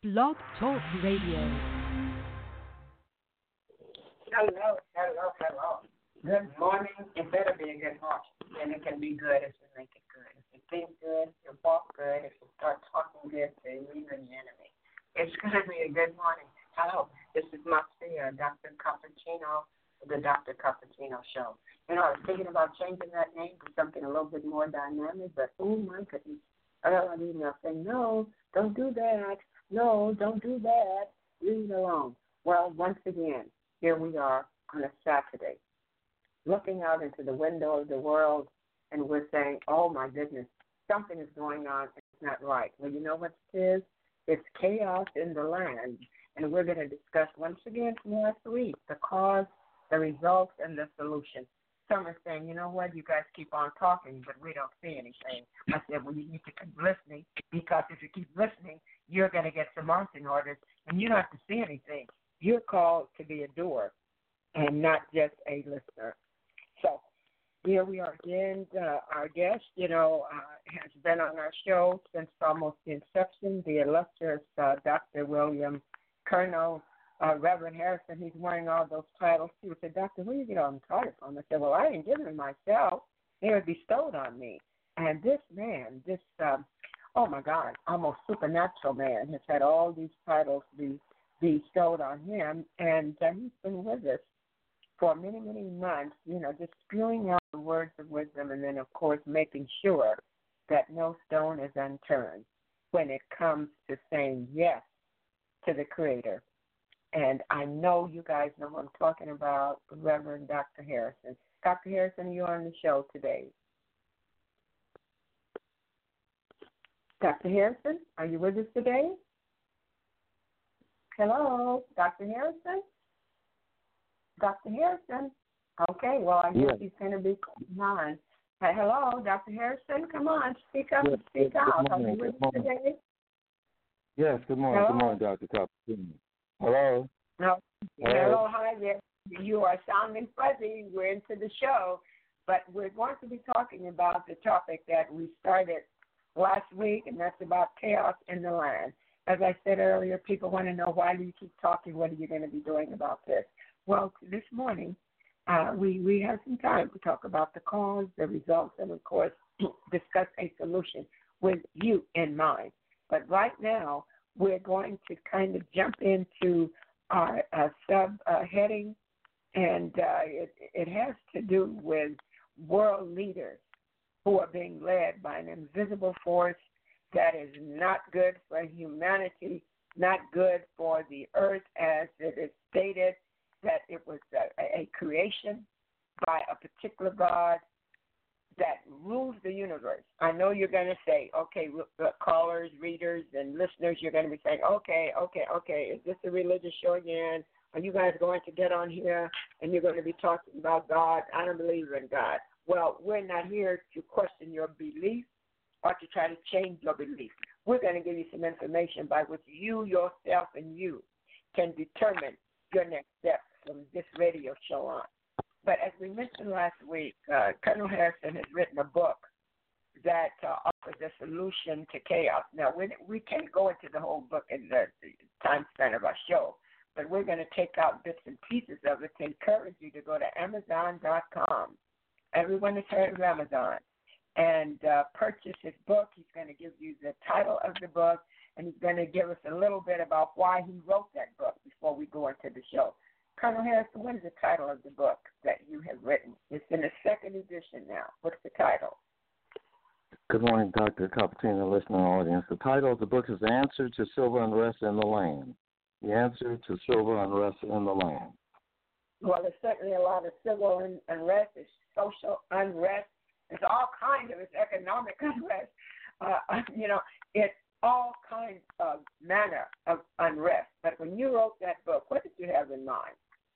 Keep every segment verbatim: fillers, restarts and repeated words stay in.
Blog Talk Radio. Hello, hello, hello. Good morning. It better be a good morning. And it can be good if you make it good. If you think good, you walk good. If you start talking good to even the enemy, it's going to be a good morning. Hello, this is Marcia, Doctor Cappuccino, the Doctor Cappuccino Show. You know, I was thinking about changing that name to something a little bit more dynamic, but oh my goodness. I got an email saying, no, don't do that. No, don't do that. Leave it alone. Well, once again, here we are on a Saturday, looking out into the window of the world, and we're saying, oh, my goodness, something is going on. It's not right. Well, you know what it is? It's chaos in the land, and we're going to discuss once again from last week the cause, the results, and the solution. Some are saying, you know what, you guys keep on talking, but we don't see anything. I said, well, you need to keep listening, because if you keep listening, you're going to get some marching orders, and you don't have to see anything. You're called to be a doer and not just a listener. So here we are again. Uh, our guest, you know, uh, has been on our show since almost the inception, the illustrious uh, Doctor William Colonel uh, Reverend Harrison. He's wearing all those titles. He said, Doctor, where do you get all the titles from? I said, well, I didn't give them myself. They were bestowed on me. And this man, this, um, oh, my God, almost supernatural man has had all these titles be bestowed on him, and uh, he's been with us for many, many months, you know, just spewing out the words of wisdom, and then, of course, making sure that no stone is unturned when it comes to saying yes to the Creator. And I know you guys know who I'm talking about, Reverend Doctor Harrison. Doctor Harrison, you're on the show today. Doctor Harrison, are you with us today? Hello, Doctor Harrison? Doctor Harrison? Okay, well, I guess Yes. he's going to be on. Hey, hello, Doctor Harrison? Come on, speak up Yes, and speak yes, out. good Are morning, you with good us morning. today? Yes, good morning. Hello? Good morning, Doctor Cappuccino. Hello? No. Hello? Hello, hi there. You are sounding fuzzy. We're into the show, but we're going to be talking about the topic that we started last week, and that's about chaos in the land. As I said earlier, people want to know, why do you keep talking? What are you going to be doing about this? Well, this morning, uh, we, we have some time to talk about the cause, the results, and, of course, discuss a solution with you in mind. But right now, we're going to kind of jump into our uh, sub-heading, uh, and uh, it, it has to do with world leaders who are being led by an invisible force that is not good for humanity, not good for the earth, as it is stated that it was a, a creation by a particular God that rules the universe. I know you're going to say, okay, uh, callers, readers, and listeners, you're going to be saying, okay, okay, okay, is this a religious show again? Are you guys going to get on here and you're going to be talking about God? I don't believe in God. Well, we're not here to question your belief or to try to change your belief. We're going to give you some information by which you, yourself, and you can determine your next steps from this radio show on. But as we mentioned last week, uh, Colonel Harrison has written a book that uh, offers a solution to chaos. Now, we, we can't go into the whole book in the, the time span of our show, but we're going to take out bits and pieces of it to encourage you to go to Amazon dot com. Everyone has heard of Amazon. And uh, purchase his book. He's going to give you the title of the book, and he's going to give us a little bit about why he wrote that book before we go into the show. Colonel Harrison, what is the title of the book that you have written? It's in the second edition now. What's the title? Good morning, Doctor Cappuccino, listening audience. The title of the book is The Answer to Civil Unrest in the Land. The Answer to Civil Unrest in the Land. Well, there's certainly a lot of civil un- unrest. There's social unrest. There's all kinds of, it's economic unrest. Uh, you know, it's all kinds of manner of unrest. But when you wrote that book, what did you have in mind?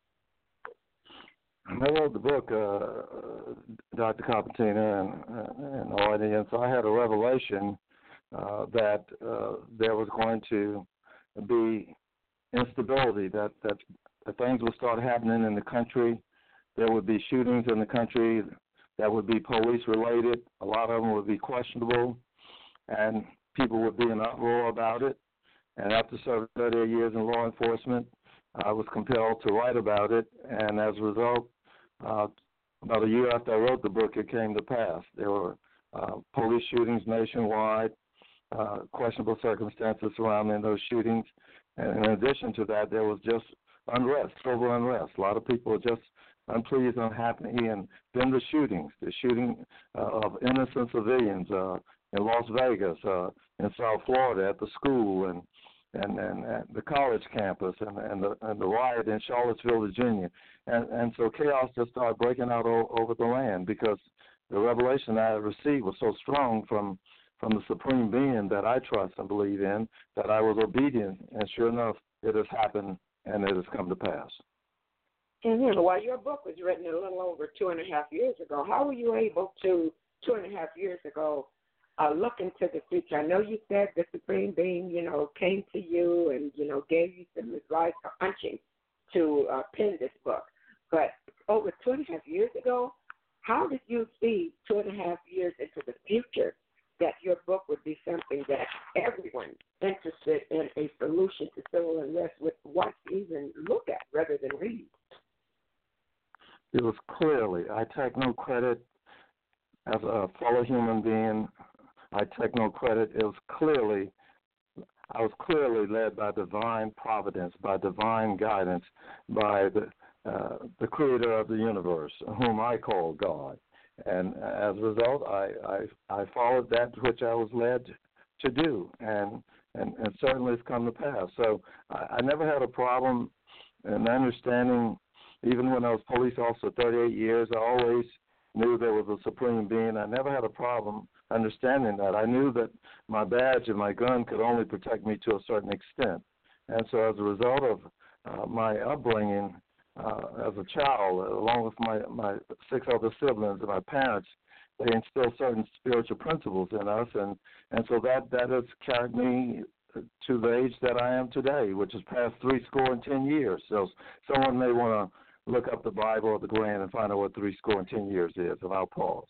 I wrote the book, uh, Doctor Cappuccino, and, uh, and the audience. I had a revelation uh, that uh, there was going to be instability, that, that, that things would start happening in the country. There would be shootings in the country that would be police-related. A lot of them would be questionable, and people would be in uproar about it. And after serving thirty-eight years in law enforcement, I was compelled to write about it. And as a result, uh, about a year after I wrote the book, it came to pass. There were uh, police shootings nationwide, uh, questionable circumstances surrounding those shootings. And in addition to that, there was just unrest, civil unrest. A lot of people were just unpleased, unhappy, and then the shootings, the shooting uh, of innocent civilians uh, in Las Vegas, uh, in South Florida at the school, and and, and, and the college campus, and, and, the, and the riot in Charlottesville, Virginia. And, and so chaos just started breaking out o- over the land because the revelation I received was so strong from from the Supreme Being that I trust and believe in, that I was obedient, and sure enough, it has happened and it has come to pass. Mm-hmm. Well, your book was written a little over two and a half years ago. How were you able to, two and a half years ago, uh, look into the future? I know you said the Supreme Being, you know, came to you and, you know, gave you some advice or hunching to uh, pen this book. But over two and a half years ago, how did you see two and a half years into the future that your book would be something that everyone interested in a solution to civil unrest would want to even look at rather than read? It was clearly, I take no credit as a fellow human being. I take no credit. It was clearly, I was clearly led by divine providence, by divine guidance, by the uh, the creator of the universe, whom I call God. And as a result, I, I, I followed that which I was led to do, and, and, and certainly it's come to pass. So I, I never had a problem in understanding. Even when I was police officer thirty-eight years, I always knew there was a supreme being. I never had a problem understanding that. I knew that my badge and my gun could only protect me to a certain extent. And so as a result of uh, my upbringing uh, as a child, along with my, my six other siblings and my parents, they instilled certain spiritual principles in us. And, and so that, that has carried me to the age that I am today, which is past three score and ten years. So someone may want to look up the Bible or the Quran and find out what three score and ten years is, and I'll pause.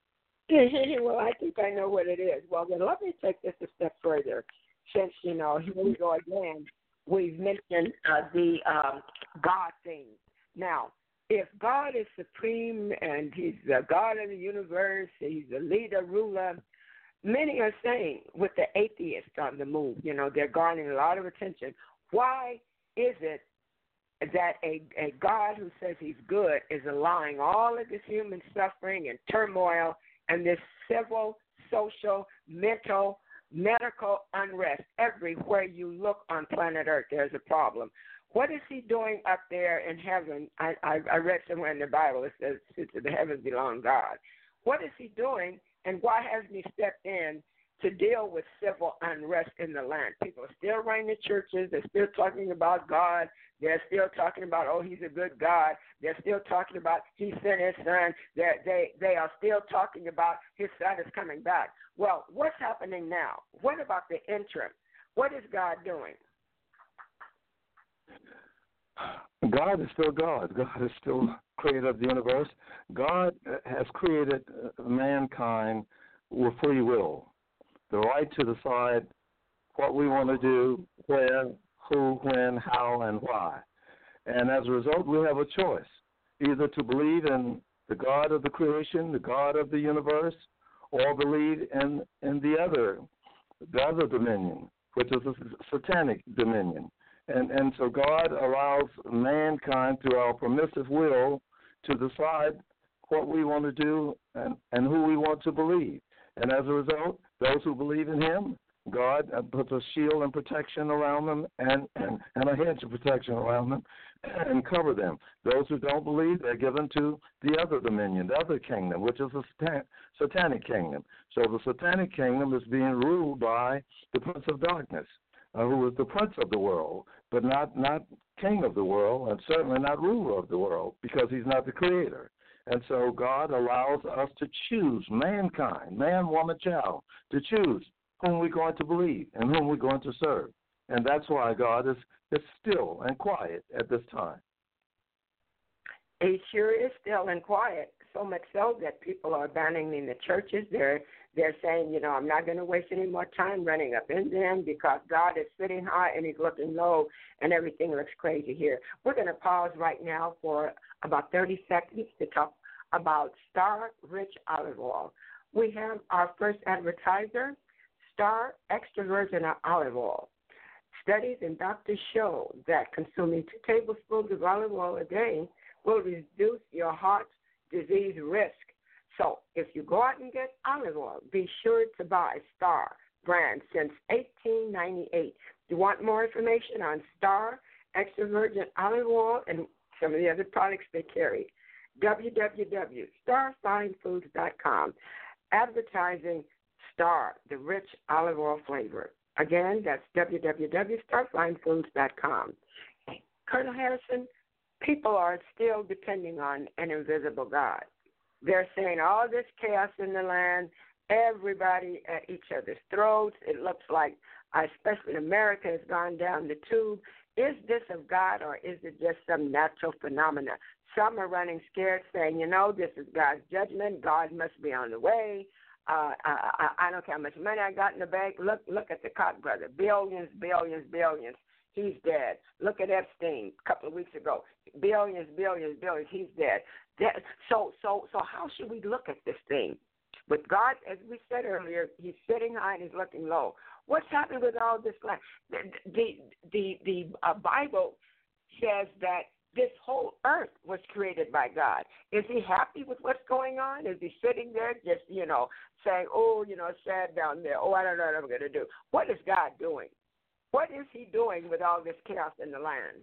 Well, I think I know what it is. Well, then let me take this a step further. Since, you know, here we go again, we've mentioned uh, the um, God thing. Now, if God is supreme and he's the God of the universe, he's the leader, ruler, many are saying with the atheists on the move, you know, they're garnering a lot of attention. Why is it that a, a God who says he's good is allowing all of this human suffering and turmoil and this civil, social, mental, medical unrest everywhere you look on planet Earth? There's a problem. What is he doing up there in heaven? I, I, I read somewhere in the Bible it says the heavens belong to God. What is he doing, and why hasn't he stepped in to deal with civil unrest in the land? People are still running the churches. They're still talking about God. They're still talking about, oh, he's a good God. They're still talking about he sent his son. They're, they they are still talking about his son is coming back. Well, what's happening now? What about the interim? What is God doing? God is still God. God is still creator of the universe. God has created mankind with free will, the right to decide what we want to do, where, who, when, how, and why. And as a result, we have a choice, either to believe in the God of the creation, the God of the universe, or believe in, in the other, the other dominion, which is a satanic dominion. And and so God allows mankind through our permissive will to decide what we want to do and, and who we want to believe. And as a result, those who believe in him, God puts a shield and protection around them and, and, and a hedge of protection around them and cover them. Those who don't believe, they're given to the other dominion, the other kingdom, which is the satan- satanic kingdom. So the satanic kingdom is being ruled by the prince of darkness, Uh, who is the prince of the world, but not, not king of the world, and certainly not ruler of the world, because he's not the creator. And so God allows us to choose, mankind, man, woman, child, to choose whom we're going to believe and whom we're going to serve. And that's why God is, is still and quiet at this time. He sure is still and quiet. so much so that people are abandoning the churches. They're they're saying, you know, I'm not going to waste any more time running up in them because God is sitting high and he's looking low and everything looks crazy here. We're going to pause right now for about thirty seconds to talk about Star Rich Olive Oil. We have our first advertiser, Star Extra Virgin Olive Oil. Studies and doctors show that consuming two tablespoons of olive oil a day will reduce your heart disease risk. So if you go out and get olive oil, be sure to buy Star brand since eighteen ninety-eight. If you want more information on Star Extra Virgin Olive Oil and some of the other products they carry, w w w dot star fine foods dot com. Advertising Star, the rich olive oil flavor. Again, that's w w w dot star fine foods dot com. Colonel Harrison, people are still depending on an invisible God. They're saying all this chaos in the land, everybody at each other's throats. It looks like, especially America, has gone down the tube. Is this of God or is it just some natural phenomena? Some are running scared, saying, you know, this is God's judgment. God must be on the way. Uh, I, I, I don't care how much money I got in the bank. Look, look at the Koch brother. Billions, billions, billions. He's dead. Look at Epstein a couple of weeks ago. Billions, billions, billions. He's dead. dead. So, so, so, how should we look at this thing? With God, as we said earlier, He's sitting high and He's looking low. What's happened with all this land? The the the, the uh, Bible says that this whole earth was created by God. Is He happy with what's going on? Is He sitting there just, you know, saying, oh, you know, sad down there. Oh, I don't know what I'm going to do. What is God doing? What is He doing with all this chaos in the land?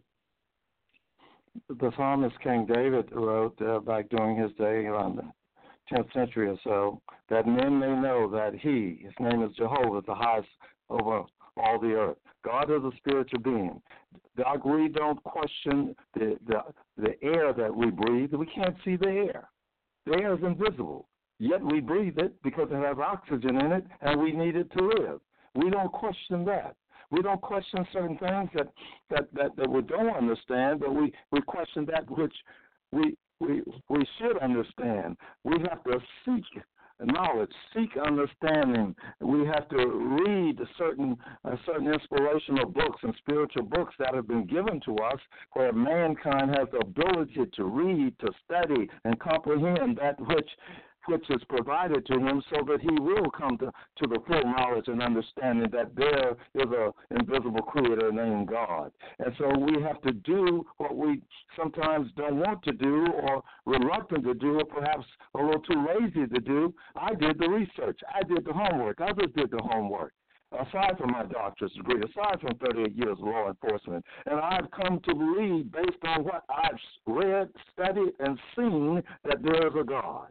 The psalmist King David wrote uh, back during his day around the tenth century or so, that men may know that He, His name is Jehovah, is the highest over all the earth. God is a spiritual being. Doc, we don't question the, the the air that we breathe. We can't see the air. The air is invisible, yet we breathe it because it has oxygen in it, and we need it to live. We don't question that. We don't question certain things that, that, that, that we don't understand, but we, we question that which we we we should understand. We have to seek knowledge, seek understanding. We have to read certain uh, certain inspirational books and spiritual books that have been given to us, where mankind has the ability to read, to study, and comprehend that which which is provided to him, so that he will come to, to the full knowledge and understanding that there is an invisible creator named God. And so we have to do what we sometimes don't want to do, or reluctant to do, or perhaps a little too lazy to do. I did the research. I did the homework. Others did the homework. Aside from my doctorate degree, aside from thirty-eight years of law enforcement. And I've come to believe, based on what I've read, studied, and seen, that there is a God.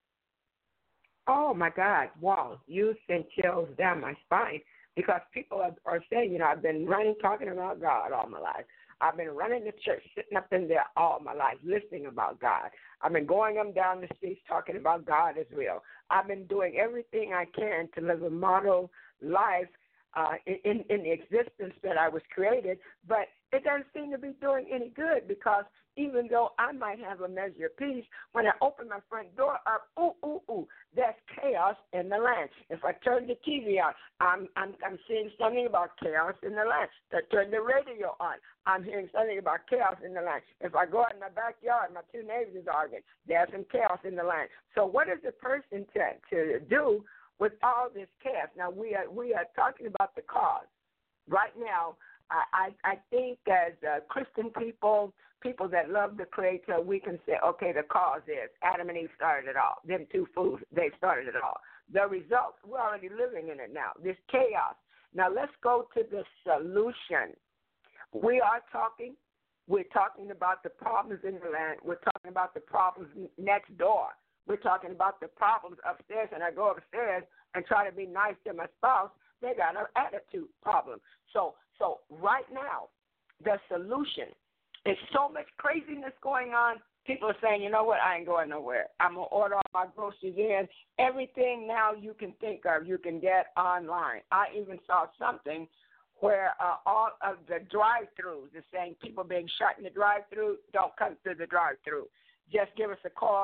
Oh, my God. Wow. You sent chills down my spine, because people are, are saying, you know, I've been running, talking about God all my life. I've been running the church, sitting up in there all my life, listening about God. I've been going up down the streets talking about God is real. I've been doing everything I can to live a model life uh, in, in the existence that I was created, but it doesn't seem to be doing any good, because even though I might have a measure of peace, when I open my front door up, ooh, ooh, ooh, there's chaos in the land. If I turn the T V on, I'm, I'm, I'm seeing something about chaos in the land. If I turn the radio on, I'm hearing something about chaos in the land. If I go out in my backyard, my two neighbors are arguing, there's some chaos in the land. So what is the person to, to do with all this chaos? Now, we are, we are talking about the cause. Right now, I, I, I think as uh, Christian people, people that love the Creator, we can say, okay, the cause is Adam and Eve started it all. Them two fools, they started it all. The results, we're already living in it now, this chaos. Now, let's go to the solution. We are talking, we're talking about the problems in the land. We're talking about the problems next door. We're talking about the problems upstairs, and I go upstairs and try to be nice to my spouse. They got an attitude problem. So, so right now, the solution is so much craziness going on. People are saying, you know what, I ain't going nowhere. I'm going to order all my groceries in. Everything now you can think of, you can get online. I even saw something where uh, all of the drive-thrus are saying people being shot in the drive-thru, don't come through the drive-thru. Just give us a call,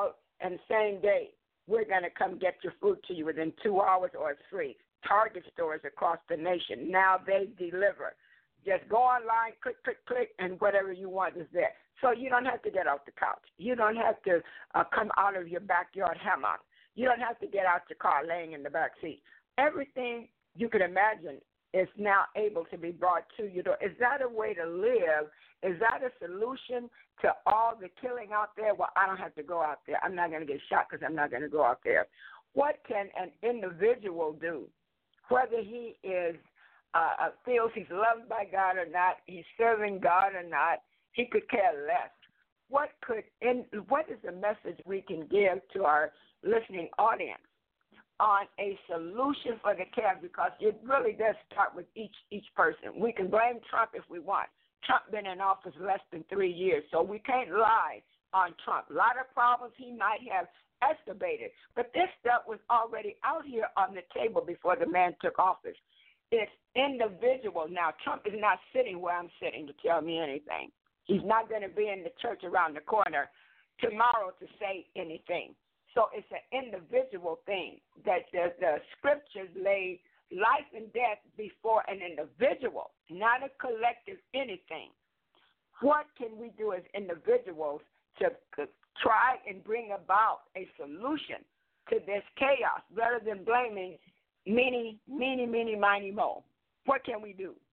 and same day, we're going to come get your food to you within two hours or it's free. Target stores across the nation, now they deliver. Just go online, click, click, click, and whatever you want is there. So you don't have to get off the couch. You don't have to uh, come out of your backyard hammock. You don't have to get out your car laying in the back seat. Everything you can imagine is now able to be brought to you. Is that a way to live? Is that a solution to all the killing out there? Well, I don't have to go out there. I'm not going to get shot because I'm not going to go out there. What can an individual do, whether he is uh, feels he's loved by God or not, he's serving God or not, he could care less. What could in, what is the message we can give to our listening audience on a solution for the chaos? Because it really does start with each each person. We can blame Trump if we want. Trump been in office less than three years, so we can't lie on Trump. A lot of problems he might have exacerbated, but this stuff was already out here on the table before the man took office. It's individual. Now, Trump is not sitting where I'm sitting to tell me anything. He's not going to be in the church around the corner tomorrow to say anything. So it's an individual thing that the, the scriptures lay life and death before an individual, not a collective anything. What can we do as individuals to, to try and bring about a solution to this chaos rather than blaming meeny, meeny, meeny, miny, mo? What can we do?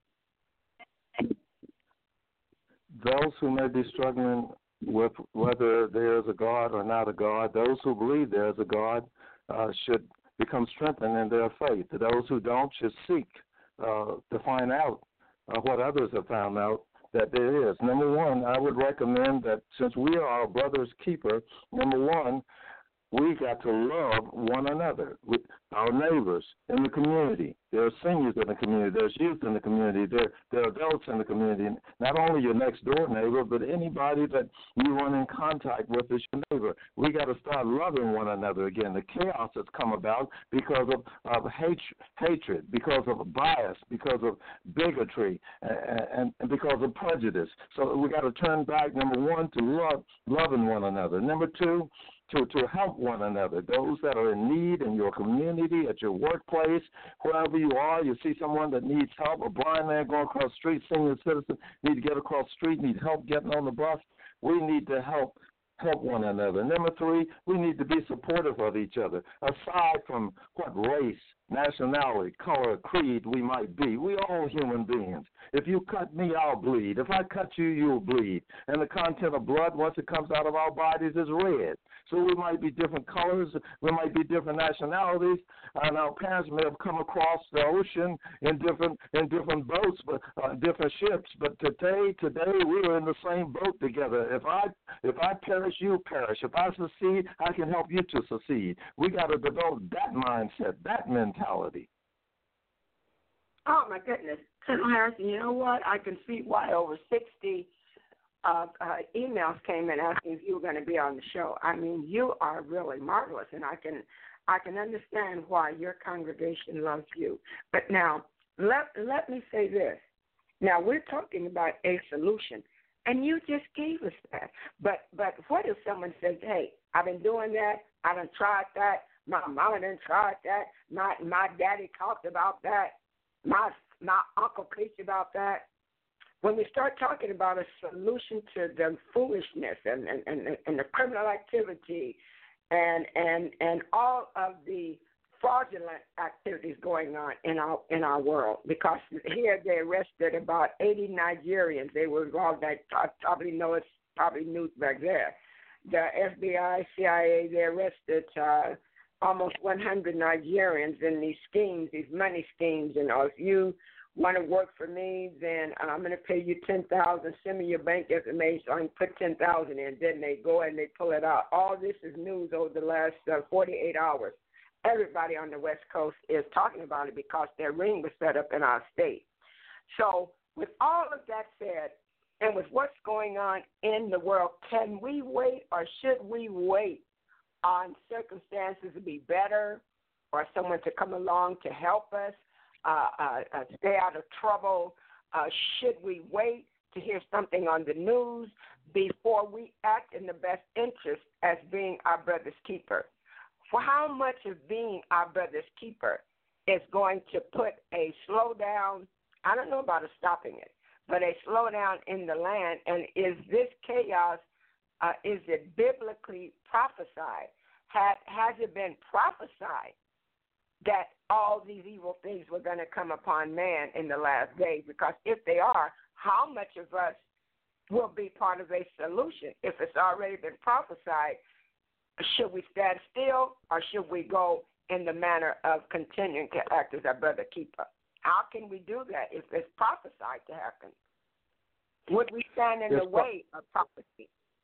Those who may be struggling with whether there is a God or not a God, those who believe there is a God uh, should become strengthened in their faith. Those who don't should seek uh, to find out uh, what others have found out that there is. Number one, I would recommend that since we are our brother's keeper, number one, we got to love one another, with our neighbors in the community. There are seniors in the community. There's youth in the community. There, there are adults in the community. Not only your next door neighbor, but anybody that you run in contact with is your neighbor. We got to start loving one another again. The chaos has come about because of, of hate, hatred, because of bias, because of bigotry, and, and because of prejudice. So we got to turn back, number one, to love, loving one another. Number two, To, to help one another, those that are in need in your community, at your workplace, wherever you are, you see someone that needs help, a blind man going across the street, senior citizen, need to get across the street, need help getting on the bus, we need to help help one another. Number three, we need to be supportive of each other. Aside from what race, nationality, color, creed we might be, we all human beings. If you cut me, I'll bleed. If I cut you, you'll bleed. And the content of blood, once it comes out of our bodies, is red. So we might be different colors, we might be different nationalities, and our parents may have come across the ocean in different in different boats, but uh, different ships. But today, today we are in the same boat together. If I if I perish, you perish. If I succeed, I can help you to succeed. We got to develop that mindset, that mentality. Oh my goodness, Colonel Harrison, you know what? I can see why over sixty Uh, uh, emails came in asking if you were going to be on the show. I mean, you are really marvelous, and I can, I can understand why your congregation loves you. But now, let let me say this. Now we're talking about a solution, and you just gave us that. But but what if someone says, "Hey, I've been doing that. I done tried that. My mama done tried that. My my daddy talked about that. My my uncle preached about that." When we start talking about a solution to the foolishness and, and, and, and the criminal activity and, and and all of the fraudulent activities going on in our in our world, because here they arrested about eighty Nigerians. They were involved. I probably know it's probably news back there. The F B I, C I A, they arrested uh, almost one hundred Nigerians in these schemes, these money schemes. You know, if you want to work for me, then I'm going to pay you ten thousand dollars. Send me your bank information so I can put ten thousand dollars in. Then they go and they pull it out. All this is news over the last uh, forty-eight hours. Everybody on the West Coast is talking about it because their ring was set up in our state. So with all of that said, and with what's going on in the world, can we wait or should we wait on circumstances to be better or someone to come along to help us? Uh, uh, uh, stay out of trouble? Uh, should we wait to hear something on the news before we act in the best interest as being our brother's keeper. For how much of being our brother's keeper is going to put a slowdown, I don't know about a stopping it, but a slowdown in the land, and is this chaos, uh, is it biblically prophesied? Has, has it been prophesied that all these evil things were going to come upon man in the last days? Because if they are, how much of us will be part of a solution? If it's already been prophesied, should we stand still or should we go in the manner of continuing to act as our brother keeper? How can we do that if it's prophesied to happen? Would we stand in it's the way of prophecy?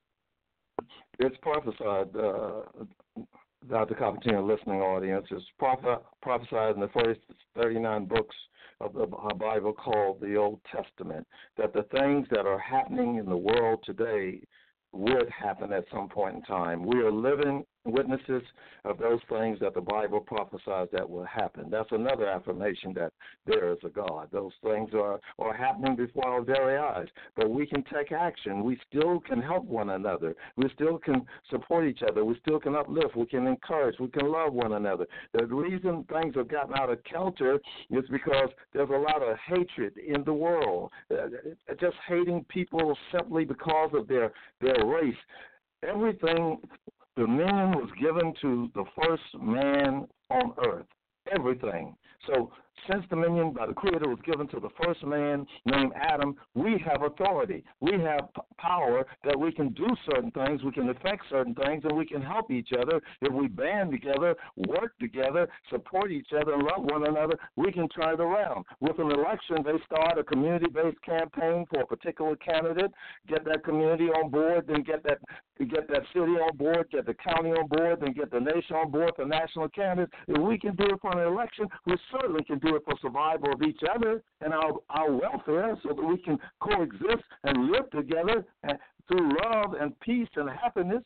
It's prophesied, uh, Doctor Carpenter, listening audience, it's proph- prophesied in the first thirty-nine books of the Bible called the Old Testament, that the things that are happening in the world today would happen at some point in time. We are living witnesses of those things that the Bible prophesies that will happen. That's another affirmation that there is a God. Those things are, are happening before our very eyes. But we can take action. We still can help one another. We still can support each other. We still can uplift. We can encourage. We can love one another. The reason things have gotten out of kilter is because there's a lot of hatred in the world. Uh, just hating people simply because of their, their race. Everything, dominion was given to the first man on earth. Everything. So since dominion by the Creator was given to the first man named Adam, we have authority. We have p- power that we can do certain things, we can affect certain things, and we can help each other. If we band together, work together, support each other, and love one another, we can turn it around. With an election, they start a community-based campaign for a particular candidate, get that community on board, then get that get that city on board, get the county on board, then get the nation on board for national candidates. If we can do it for an election, we certainly can do it for survival of each other and our, our welfare so that we can coexist and live together and through love and peace and happiness.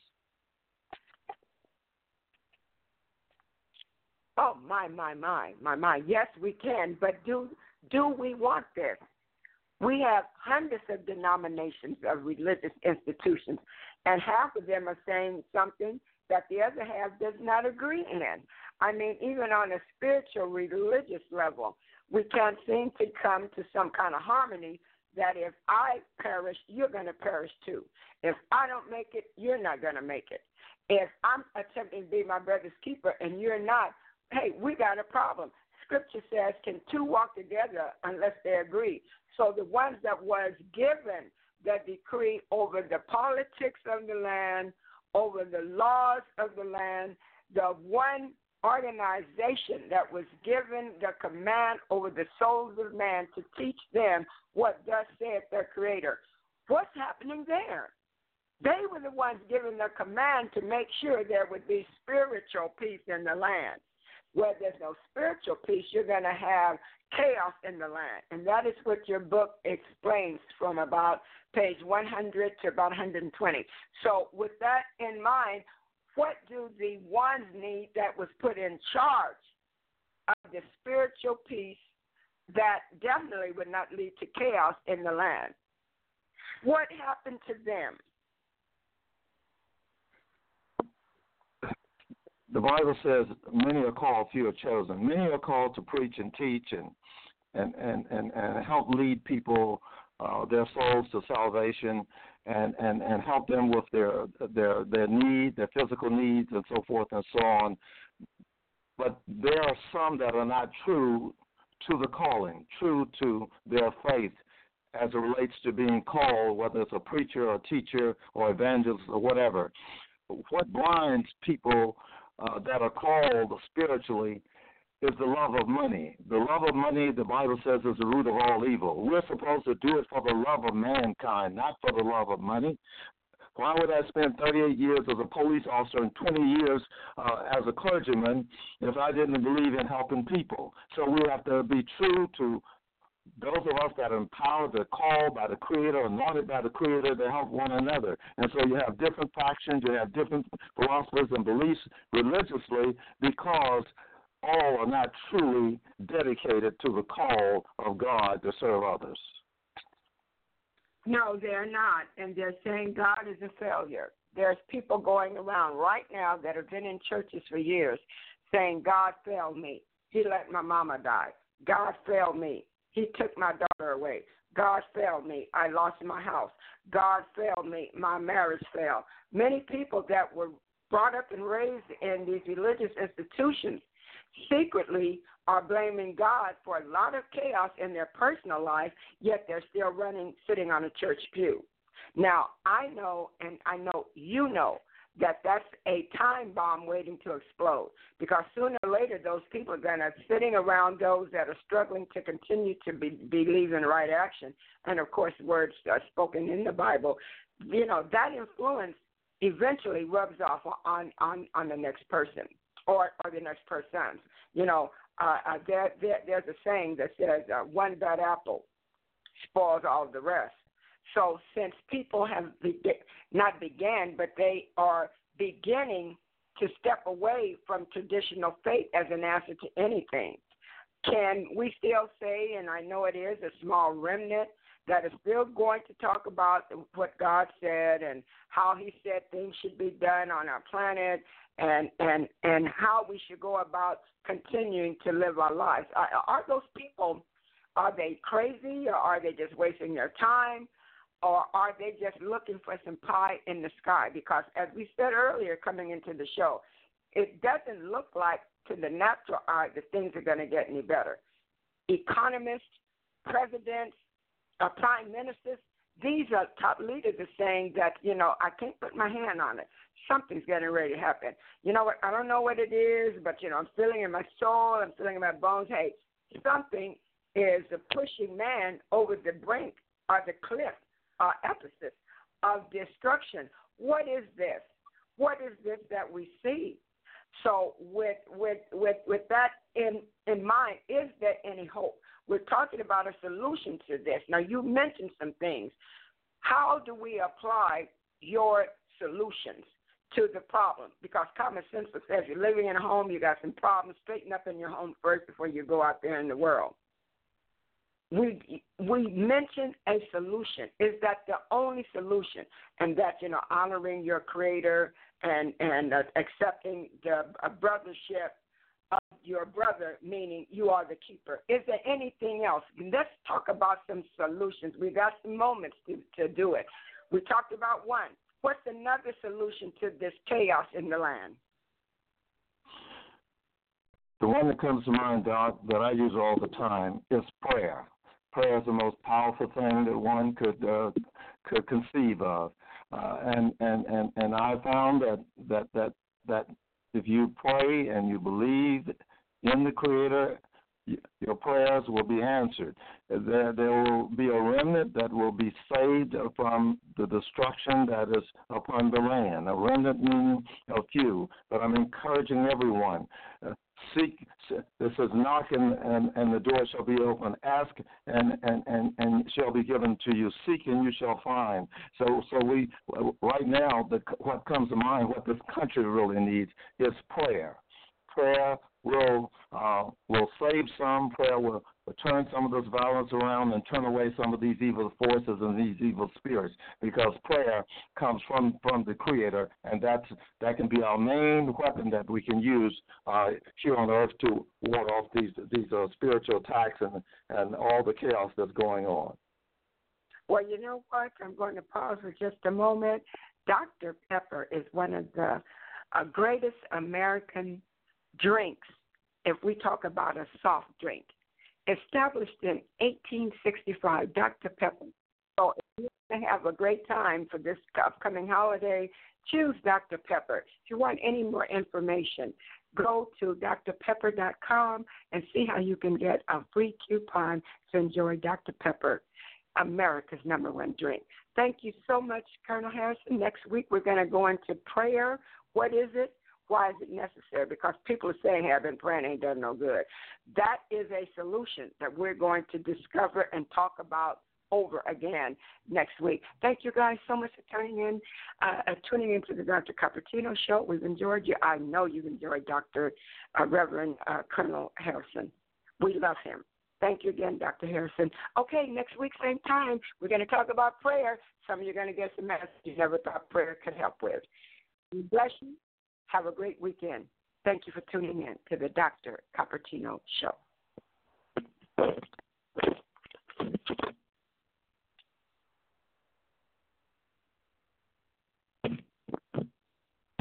Oh, my, my, my, my, my. Yes, we can, but do do we want this? We have hundreds of denominations of religious institutions, and half of them are saying something that the other half does not agree in. I mean, even on a spiritual, religious level, we can't seem to come to some kind of harmony that if I perish, you're going to perish too. If I don't make it, you're not going to make it. If I'm attempting to be my brother's keeper and you're not, hey, we got a problem. Scripture says, can two walk together unless they agree? So the ones that was given the decree over the politics of the land, over the laws of the land, the one organization that was given the command over the souls of man to teach them what thus saith their Creator. What's happening there? They were the ones given the command to make sure there would be spiritual peace in the land. Where there's no spiritual peace, you're going to have chaos in the land. And that is what your book explains from about page one hundred to about one hundred twenty. So with that in mind, what do the ones need that was put in charge of the spiritual peace that definitely would not lead to chaos in the land? What happened to them? The Bible says many are called, few are chosen. Many are called to preach and teach and and, and, and, and help lead people, uh, their souls to salvation and, and, and help them with their, their their need, their physical needs and so forth and so on. But there are some that are not true to the calling, true to their faith as it relates to being called, whether it's a preacher or a teacher or evangelist or whatever. What blinds people Uh, that are called spiritually is the love of money. The love of money, the Bible says, is the root of all evil. We're supposed to do it for the love of mankind, not for the love of money. Why would I spend thirty-eight years as a police officer and twenty years uh, as a clergyman if I didn't believe in helping people? So we have to be true to those of us that are empowered, that are called by the Creator, anointed by the Creator to help one another. And so you have different factions, you have different philosophies and beliefs religiously because all are not truly dedicated to the call of God to serve others. No, they're not, and they're saying God is a failure. There's people going around right now that have been in churches for years saying, God failed me. He let my mama die. God failed me. He took my daughter away. God failed me. I lost my house. God failed me. My marriage failed. Many people that were brought up and raised in these religious institutions secretly are blaming God for a lot of chaos in their personal life, yet they're still running, sitting on a church pew. Now, I know, and I know you know, that that's a time bomb waiting to explode, because sooner or later those people are going to be sitting around those that are struggling to continue to be, believe in right action, and, of course, words are spoken in the Bible. You know, that influence eventually rubs off on, on, on the next person or, or the next persons. You know, uh, uh, there, there, there's a saying that says uh, one bad apple spoils all the rest. So since people have be- not began, but they are beginning to step away from traditional faith as an answer to anything, can we still say, and I know it is a small remnant, that is still going to talk about what God said and how he said things should be done on our planet, and, and, and how we should go about continuing to live our lives? Are, are those people, are they crazy, or are they just wasting their time? Or are they just looking for some pie in the sky? Because as we said earlier coming into the show, it doesn't look like to the natural eye that things are going to get any better. Economists, presidents, uh, prime ministers, these are top leaders are saying that, you know, I can't put my hand on it. Something's getting ready to happen. You know what? I don't know what it is, but, you know, I'm feeling in my soul, I'm feeling in my bones, hey, something is pushing man over the brink or the cliff. Uh, emphasis of destruction. What is this? What is this that we see? So with with with with that in in mind, is there any hope? We're talking about a solution to this. Now, you mentioned some things. How do we apply your solutions to the problem? Because common sense says you're living in a home, you got some problems, straighten up in your home first before you go out there in the world. We we mentioned a solution. Is that the only solution? And that, you know, honoring your Creator and and uh, accepting the uh, brothership of your brother, meaning you are the keeper. Is there anything else? Let's talk about some solutions. We've got some moments to, to do it. We talked about one. What's another solution to this chaos in the land? The one that comes to mind, Doc, that I use all the time is prayer. Prayer is the most powerful thing that one could uh, could conceive of, uh, and and and and I found that that that that if you pray and you believe in the Creator, your prayers will be answered. There, there will be a remnant that will be saved from the destruction that is upon the land. A remnant meaning a few, but I'm encouraging everyone. Uh, Seek, this says, knock and, and, and the door shall be open. Ask and, and, and, and shall be given to you. Seek and you shall find. So so we right now, the, what comes to mind, what this country really needs is prayer. Prayer will uh, will save some. Prayer will, will turn some of this violence around and turn away some of these evil forces and these evil spirits, because prayer comes from, from the Creator, and that's that can be our main weapon that we can use uh, here on earth to ward off these these uh, spiritual attacks and, and all the chaos that's going on. Well, you know what? I'm going to pause for just a moment. Doctor Pepper is one of the uh, greatest American drinks, if we talk about a soft drink. Established in eighteen sixty-five, Doctor Pepper. So if you want to have a great time for this upcoming holiday, choose Doctor Pepper. If you want any more information, go to d r pepper dot com and see how you can get a free coupon to enjoy Doctor Pepper, America's number one drink. Thank you so much, Colonel Harrison. Next week we're going to go into prayer. What is it? Why is it necessary? Because people are saying, hey, I've been praying, ain't done no good. That is a solution that we're going to discover and talk about over again next week. Thank you guys so much for tuning in, uh, tuning into the Doctor Cupertino Show. We've enjoyed you. I know you've enjoyed Doctor Uh, Reverend uh, Colonel Harrison. We love him. Thank you again, Doctor Harrison. Okay, next week, same time, we're going to talk about prayer. Some of you are going to get some messages you never thought prayer could help with. Bless you. Have a great weekend. Thank you for tuning in to the Doctor Coppertino Show.